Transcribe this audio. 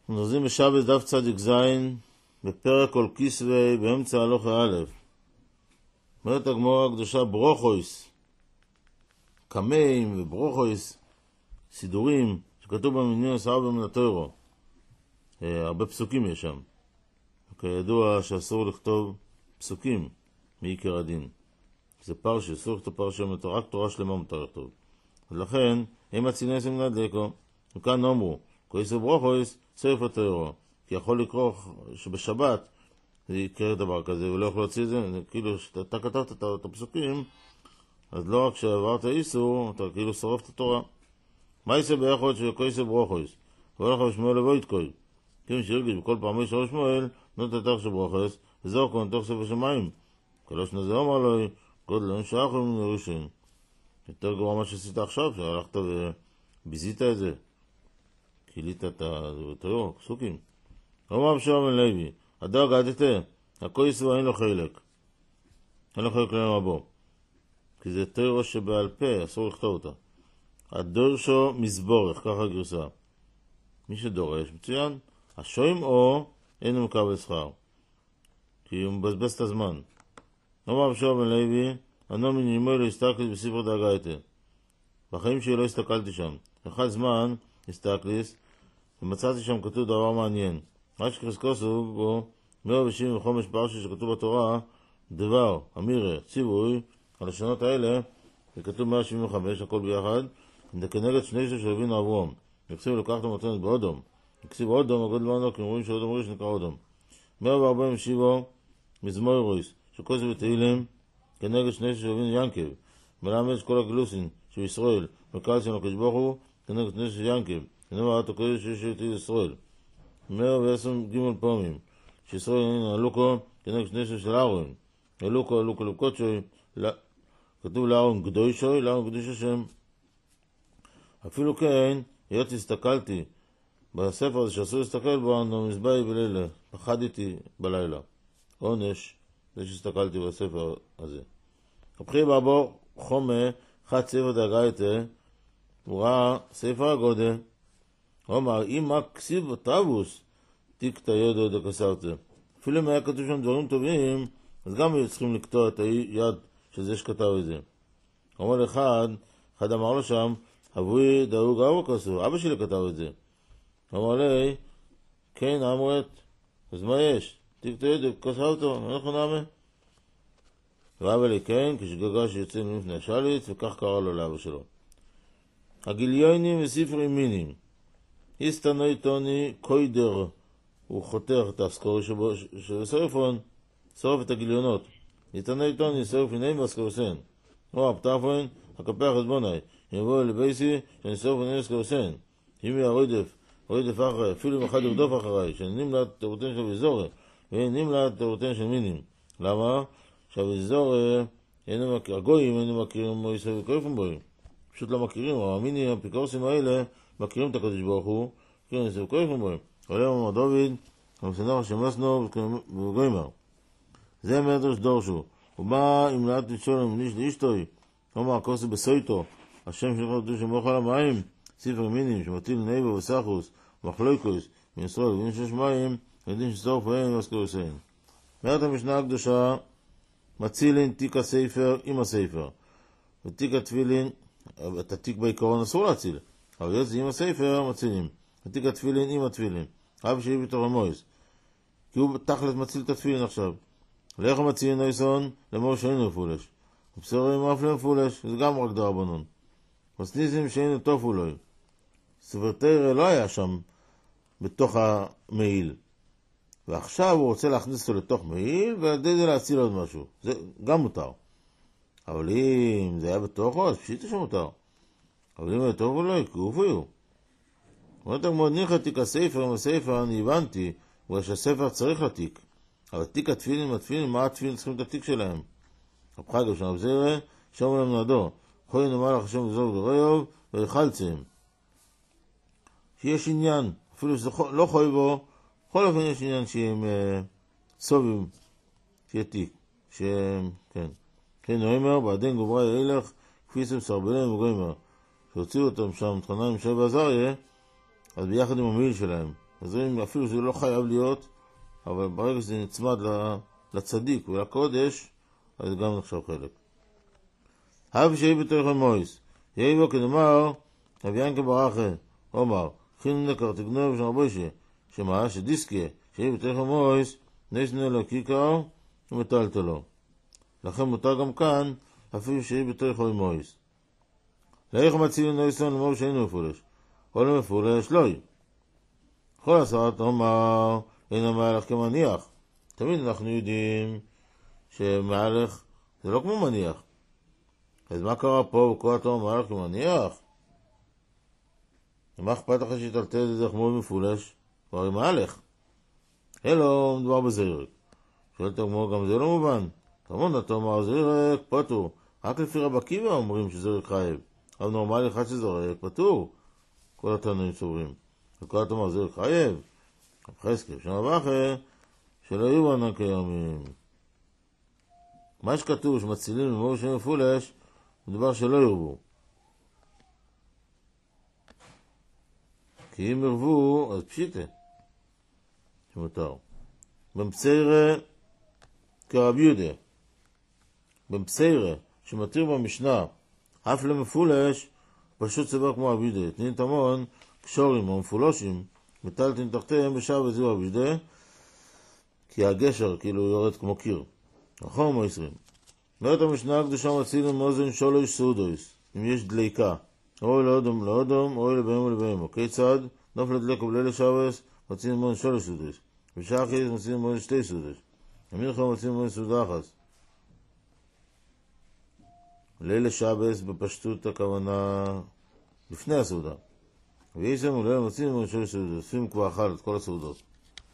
נוזים בשבת דף צדיק זין, בפרק כל כסווי, באמצע הלוכה א'. אומרת הגמרא הקדושה ברוכויס, קמאים וברוכויס, סידורים, שכתוב במניין 10 מן התורה. הרבה פסוקים יש שם. כידוע שאסור לכתוב פסוקים מעיקר הדין. זה פרשה, אסור לכתוב פרשה, רק תורה שלמה מותר לכתוב. ולכן, הם הצינס הם נדלקו. וכאן אמרו, כויס וברוכויס, סרף התורה. כי יכול לקרוא שבשבת זה יקרה דבר כזה, ולא יכול להוציא את זה, כאילו שאתה כתבת את הפסוקים, אז לא רק שעברת איסור, אתה כאילו שרוף את התורה. מה יעשה ביחוד של כויס וברוכויס? והולך ושמואל לבוית כוי. כאילו שהרגיש בכל פעמי של שמואל, נות התח של ברוכויס, וזהו כאן תוך סוף השמיים. כלוש נזה אומר לו, גודלון שאחר מן הראשון. יותר גרוע מה שעשית עכשיו, שהלכת וביזית את זה. כילית את התיאור, פסוקים. אומר בשלום בן לוי, הדאג עדתה, הכויס ואין לו חלק. אין לו חלק להם הבא. כי זה תיאור שבעל פה, אסור לכתוב אותה. הדורשו מזבורך, ככה גרסה. מי שדורש, מצוין. השוים או אין הוא מקבל שכר. כי הוא מבזבז את הזמן. אומר בשלום בן לוי, אני מנימוי לא הסתכלת בספר דאגה הייתה. בחיים שלי לא הסתכלתי שם. אחד זמן הסתכליס, ומצאתי שם כתוב דבר מעניין. מה שכרסקוסו בו 175 פרשה שכתוב בתורה, דבר, אמירה, ציווי, על השונות האלה, וכתוב 175, הכל ביחד, כנגד שני ששלבים אברום. וכסיב לקחת מתנת באודום. וכסיב אודום, הגודל בנו, כי אומרים שאודום רויש נקרא אודום. 147, מזמור רויס, שכוסו בתהילים, כנגד שני ששלבים ינקב. מלמד כל הגלוסין של ישראל, וקלסין הקדוש ברוך הוא, כנגד שני של ינקב. כנגד את הקודש שיש איתי ישראל. 110 ג' פעמים, שישראל הלוקו כנגד שני של אהרון. הלוקו לקודשוי, כתוב לאהרון קדושוי, לאהרון קדוש השם. אפילו כן, היות הסתכלתי בספר הזה שאסור להסתכל בו, אני מזבעי בלילה, פחדתי בלילה. עונש, זה שהסתכלתי בספר הזה. הבחיר בעבור חומה, חד ספר דאגייתה, הוא ראה ספר הגודל, הוא אמר, אם כסיב וטבוס, תיק את הידו דקסרצה. אפילו אם היה כתוב שם דברים טובים, אז גם היו צריכים לקטוע את היד של זה שכתב את זה. הוא אומר אחד אמר לו שם, אבוי דאוג אבו כסו, אבא שלי כתב את זה. הוא אמר לי, כן, אמרת, אז מה יש? תיק את הידו, קסרתו, אנחנו נאמה. ואבא לי, כן, כשגגה שיוצא לפני השליץ, וכך קרא לו לאבא שלו. הגיליונים וספרים מינים. הסתנוי טוני קוידר, הוא חותך את הסקור שבסרפון, שרוף את הגיליונות. הסתנוי טוני שרוף עיניים והסקורסן. או הפטרפון, הקפח חשבוני, יבוא לבייסי, שאני שרוף עיניים והסקורסן. אם יהיה רודף אחרי, אפילו אם אחד ירדוף אחריי, שאני נמלט תירותיין של ויזורי, ואין נמלט תירותיין של מינים. למה? שהוויזורי, הגויים אינו מכירים כמו ישראל וקורפים בואים. פשוט לא מכירים, אבל המינים, הפיקורסים האלה, מכירים את הקדוש ברוך הוא, מכירים את זה וקורפים בואים. עולה אמר דוד, המסנח שמסנו וגוימר. זה מדרש דורשו. הוא בא עם לאט לשולם ניש לאשתוי, אמר כוסי בסויטו, השם שלך קדוש שמוך על המים, ספר מינים שמטיל נייבו וסחוס, מחלוקוס, מישראל ובין שש מים, ידין שסורף ואין ואסקורסיין. מעט המשנה הקדושה, מצילין תיק הספר עם הספר. ותיק התפילין, את התיק בעיקרון אסור להציל, אבל יש זה עם הספר מצילים. ותיק התפילין עם התפילין. אבא שלי בתור המויס. כי הוא תכלת מציל את התפילין עכשיו. לאיך מצילין נויסון? למור שאינו מפולש. ובשורים אף לא מפולש, זה גם רק דרבנון. מסניסים שאינו טוב אולי. ספר תרא לא היה שם בתוך המעיל. ועכשיו הוא רוצה להכניס אותו לתוך מעיל, ועל ידי זה להציל עוד משהו. זה גם מותר. אבל אם זה היה בתוכו, אז פשיטה שמותר. אבל אם היה טוב אולי, קרופו יהיו. אומרת הגמרא, ניחא תיק הספר עם הספר, אני הבנתי, בגלל שהספר צריך לתיק. אבל תיק התפילין, מה התפילין צריכים את התיק שלהם? הפחד גם שם, זה שאומר להם נעדו. חוי נאמר לך השם וזוב וראיוב, ויחלצם. שיש עניין, אפילו שזה לא חוי בו, בכל אופן יש עניין שהם סובים, שיהיה תיק. כן. כן, נאמר, בעדין גוברה ילך, כפי סרבלם וגוימר. שהוציאו אותם שם, תחנה עם שי ועזריה, אז ביחד עם המעיל שלהם. אז אפילו זה לא חייב להיות, אבל ברגע שזה נצמד לצדיק ולקודש, אז זה גם נחשב חלק. הב שיהי בתוך המויס, יהי בו כדמר, אביין כברכה, אומר, חין נקר תגנוב שם רבושה, שמה שדיסקיה, שיהי בתוך המויס, נסנה לו כיכר ומטלטלו. לכן מותר גם כאן, אפילו שיהי בתוך המויס. לאיך מצילים נויסון למור שאינו מפולש, או לא מפולש, לא יהיה. כל הסרת אומר, אין המהלך כמניח. תמיד אנחנו יודעים שמהלך זה לא כמו מניח. אז מה קרה פה בכל התור מהלך כמניח? מה אכפת לך שתלטל את זה כמו מפולש? כבר עם מהלך. אלו, מדובר בזירק. שואלת הגמור, גם זה לא מובן. תמון אתה אומר, זירק פטור. רק לפי רב עקיבא אומרים שזירק חייב. אבל נורמלי אחד שזורק פטור. כל התנאים סוברים. וכל אתה אומר, זירק חייב. חזקאל, שנה ואחר, שלא יהיו בנו כימים. מה שכתוב שמצילים למור שם מפולש, מדובר שלא ירבו. כי אם ירבו, אז פשיטה. שמותר. במפסיירה, כרב יהודה. במפסיירה, שמתיר במשנה, אף למפולש, פשוט סבר כמו רב יהודה. תנין תמון, קשורים או מפולושים, מטלטין תחתיהם בשעה וזהו רב יהודה, כי הגשר כאילו יורד כמו קיר. נכון או 20. ואת המשנה הקדושה מצילים מאוזן שלוש סעודויס, אם יש דליקה, אוי לאודום לאודום, אוי לבהם ולבהם. כיצד? נופל דלקו בליל שבס, מצילים מאוזן שלוש סעודויס. בשעה אחרת מצילים מאוזן שתי סעודויס. המלכה מצילים מאוזן סעודה אחת. ליל שבס בפשטות הכוונה לפני הסעודה. ויש לנו ליל מצילים מאוזן שלוש סעודויס, עושים כבר אכל את כל הסעודות.